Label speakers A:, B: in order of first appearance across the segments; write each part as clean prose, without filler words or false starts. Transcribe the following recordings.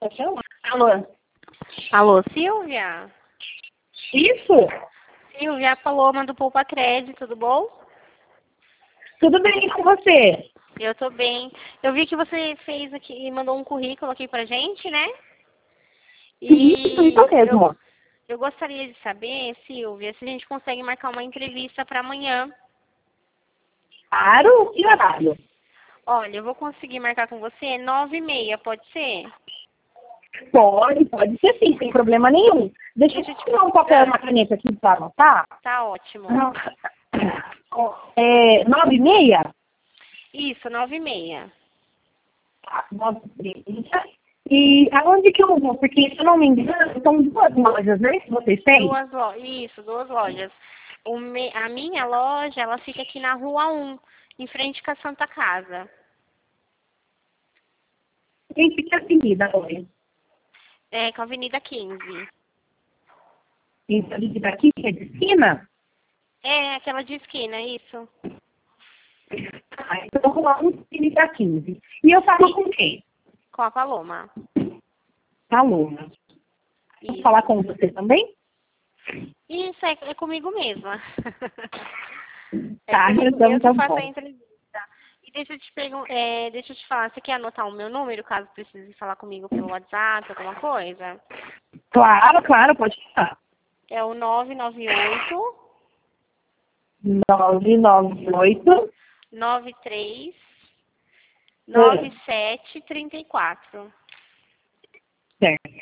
A: chamar. Alô?
B: Alô, Silvia?
A: Isso?
B: Silvia, a Paloma do Poupa Crédito, tudo bom?
A: Tudo bem com você?
B: Eu tô bem. Eu vi que você fez aqui, mandou um currículo aqui pra gente, né?
A: Isso mesmo.
B: Eu gostaria de saber, Silvia, se a gente consegue marcar uma entrevista para amanhã.
A: Claro, que horário?
B: Olha, eu vou conseguir marcar com você 9h30, pode ser?
A: Pode ser sim, sem problema nenhum. Deixa eu te tirar um papel e uma caneta aqui para anotar.
B: Tá ótimo.
A: 9h30?
B: Isso, 9h30.
A: Tá, 9h30. E aonde que eu vou? Porque, se eu não me engano, são 2 lojas, né? Que vocês têm?
B: Isso, 2 lojas. A minha loja, ela fica aqui na Rua 1, em frente com a Santa Casa.
A: Em que avenida agora?
B: É, com a Avenida 15.
A: Em avenida aqui, que é de esquina?
B: É, aquela de esquina, isso.
A: Ah, então vou lá no avenida 15. E eu falo com quem?
B: Com a Paloma.
A: Paloma. Vou
B: Isso.
A: falar com você também?
B: Isso, é comigo mesma.
A: Tá,
B: comigo
A: então
B: mesma
A: tá
B: que faço a
A: bom.
B: entrevista. E deixa eu te falar, você quer anotar o meu número, caso precise falar comigo pelo WhatsApp, alguma coisa?
A: Claro, pode falar.
B: É o 998
A: 998
B: 93 9734.
A: certo.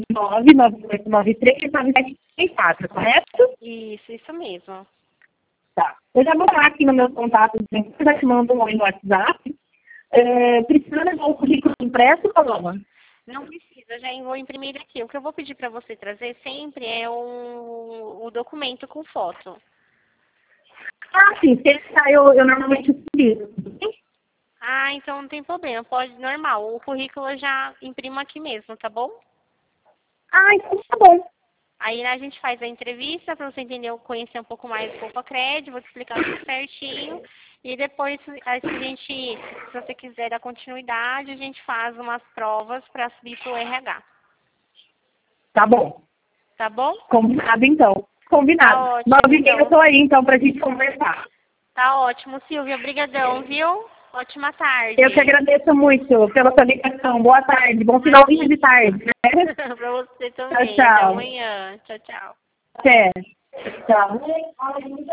A: 998939734, correto?
B: Isso mesmo.
A: Tá. Eu já vou falar aqui no meu contato, eu já te mando um oi no WhatsApp. Precisa levar o currículo impresso, Paloma?
B: Não precisa, já vou imprimir aqui. O que eu vou pedir para você trazer sempre é o documento com foto.
A: Ah, sim, se ele sai, eu normalmente utilizo.
B: Ah, então não tem problema, pode normal. O currículo eu já imprimo aqui mesmo, tá bom?
A: Ah, então tá bom.
B: Aí a gente faz a entrevista para você entender, conhecer um pouco mais do Poupa Crédito, vou te explicar tudo certinho. E depois, se você quiser dar continuidade, a gente faz umas provas para subir pro RH.
A: Tá bom.
B: Tá bom?
A: Combinado, então. Combinado.
B: Tá ótimo,
A: 9h30 eu
B: então.
A: tô aí, então, pra gente conversar.
B: Tá ótimo, Silvia. Obrigadão, viu? Ótima tarde.
A: Eu que agradeço muito pela sua ligação. Boa tarde. Bom finalzinho de tarde, né?
B: Pra você também.
A: Tchau,
B: Até
A: tchau.
B: amanhã. Tchau, tchau.
A: Até. Tchau.